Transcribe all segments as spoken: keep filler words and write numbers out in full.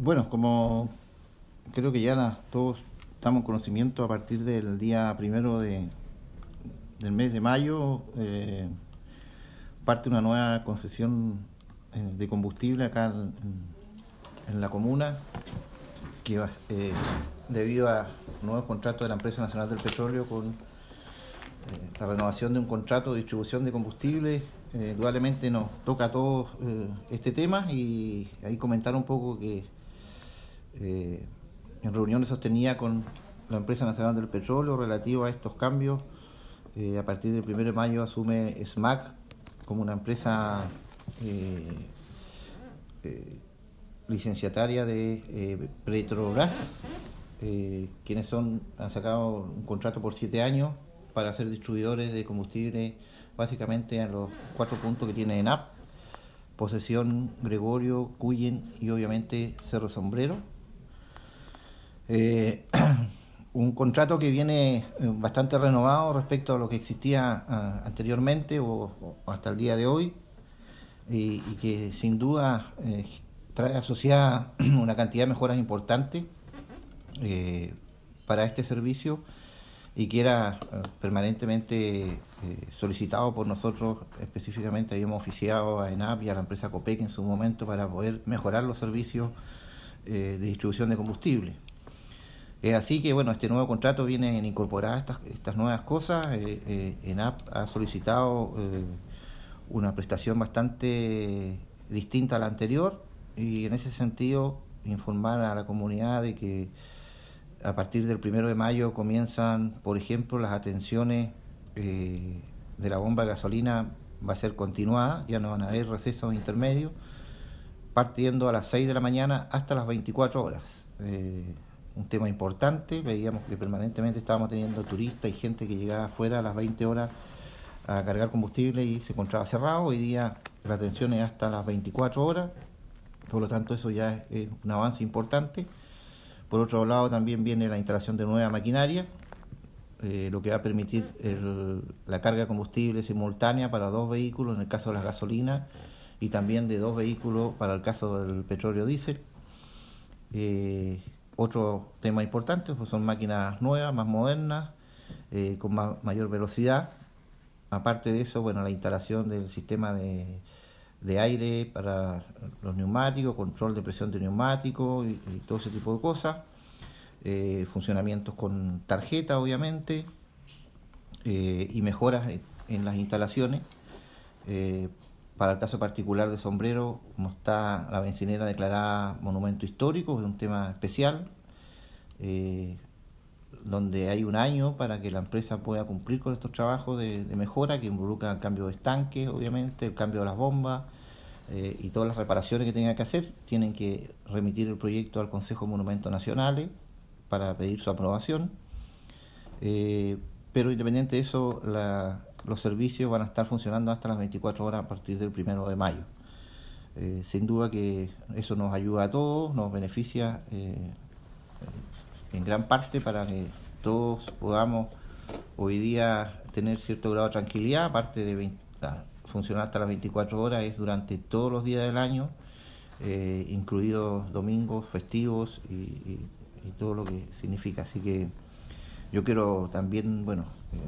Bueno, como creo que ya las- todos estamos en conocimiento, a partir del día primero de, del mes de mayo eh, parte una nueva concesión eh, de combustible acá en, en la comuna, que va, eh, debido a nuevos contratos de la Empresa Nacional del Petróleo con eh, la renovación de un contrato de distribución de combustible. Eh, indudablemente nos toca a todos eh, este tema, y ahí comentar un poco que eh, en reuniones sostenía con la Empresa Nacional del Petróleo relativo a estos cambios. Eh, a partir del primero de mayo asume SMAC como una empresa eh, eh, licenciataria de eh, Petrobras, eh, quienes son, han sacado un contrato por siete años para ser distribuidores de combustible, básicamente en los cuatro puntos que tiene ENAP: Posesión, Gregorio, Cuyen y obviamente Cerro Sombrero. Eh, un contrato que viene bastante renovado respecto a lo que existía uh, anteriormente o, o hasta el día de hoy, y, y que sin duda eh, trae asociada una cantidad de mejoras importantes eh, para este servicio, y que era uh, permanentemente eh, solicitado por nosotros. Específicamente habíamos oficiado a ENAP y a la empresa COPEC en su momento para poder mejorar los servicios eh, de distribución de combustible. Es así que, bueno, este nuevo contrato viene a incorporar estas, estas nuevas cosas. Eh, eh, ENAP ha solicitado eh, una prestación bastante distinta a la anterior, y en ese sentido informar a la comunidad de que a partir del primero de mayo comienzan, por ejemplo, las atenciones eh, de la bomba de gasolina. Va a ser continuada, ya no van a haber recesos intermedios, partiendo a las seis de la mañana hasta las veinticuatro horas. Eh, un tema importante. Veíamos que permanentemente estábamos teniendo turistas y gente que llegaba afuera a las veinte horas a cargar combustible y se encontraba cerrado. Hoy día la atención es hasta las veinticuatro horas, por lo tanto eso ya es, es un avance importante. Por otro lado, también viene la instalación de nueva maquinaria, eh, lo que va a permitir el, la carga de combustible simultánea para dos vehículos en el caso de las gasolinas, y también de dos vehículos para el caso del petróleo diésel. Eh, Otro tema importante pues son máquinas nuevas, más modernas, eh, con ma- mayor velocidad. Aparte de eso, bueno, la instalación del sistema de, de aire para los neumáticos, control de presión de neumáticos y, y todo ese tipo de cosas. Eh, funcionamientos con tarjeta, obviamente, eh, y mejoras en, en las instalaciones. Eh, para el caso particular de Sombrero, como está la bencinera declarada monumento histórico, es un tema especial, eh, donde hay un año para que la empresa pueda cumplir con estos trabajos de, de mejora, que involucran el cambio de estanque, obviamente, el cambio de las bombas eh, y todas las reparaciones que tenga que hacer. Tienen que remitir el proyecto al Consejo de Monumentos Nacionales para pedir su aprobación. Eh, pero independiente de eso, la, los servicios van a estar funcionando hasta las veinticuatro horas a partir del primero de mayo. Eh, sin duda que eso nos ayuda a todos, nos beneficia eh, en gran parte para que todos podamos hoy día tener cierto grado de tranquilidad. Aparte de veinte, ah, funcionar hasta las veinticuatro horas, es durante todos los días del año, eh, incluidos domingos, festivos y, y, y todo lo que significa. Así que yo quiero también, bueno,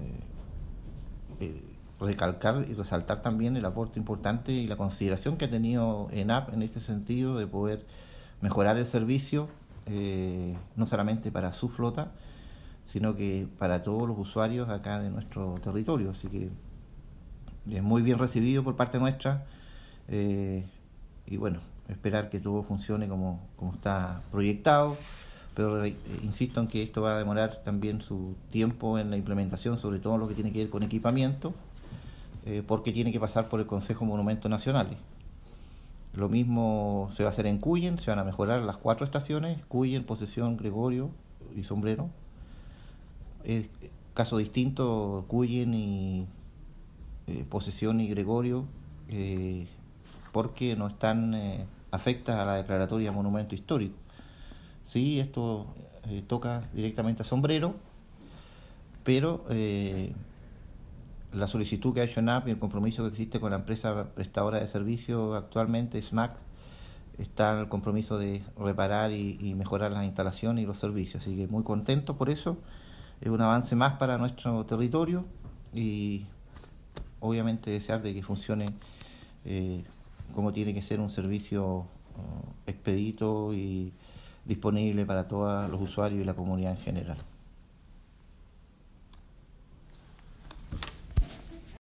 eh, eh, recalcar y resaltar también el aporte importante y la consideración que ha tenido ENAP en este sentido de poder mejorar el servicio, eh, no solamente para su flota, sino que para todos los usuarios acá de nuestro territorio. Así que es muy bien recibido por parte nuestra, eh, y bueno, esperar que todo funcione como, como está proyectado. Pero eh, insisto en que esto va a demorar también su tiempo en la implementación, sobre todo en lo que tiene que ver con equipamiento, eh, porque tiene que pasar por el Consejo de Monumentos Nacionales. Lo mismo se va a hacer en Cuyen, se van a mejorar las cuatro estaciones: Cuyen, Posesión, Gregorio y Sombrero. Es caso distinto Cuyen y eh, Posesión y Gregorio, eh, porque no están eh, afectas a la declaratoria de monumento histórico. Sí, esto eh, toca directamente a Sombrero, pero eh, la solicitud que ha hecho ENAP y el compromiso que existe con la empresa prestadora de servicio actualmente, SMAC, está el compromiso de reparar y, y mejorar las instalaciones y los servicios. Así que muy contento por eso. Es un avance más para nuestro territorio y obviamente desear de que funcione eh, como tiene que ser un servicio uh, expedito y disponible para todos los usuarios y la comunidad en general.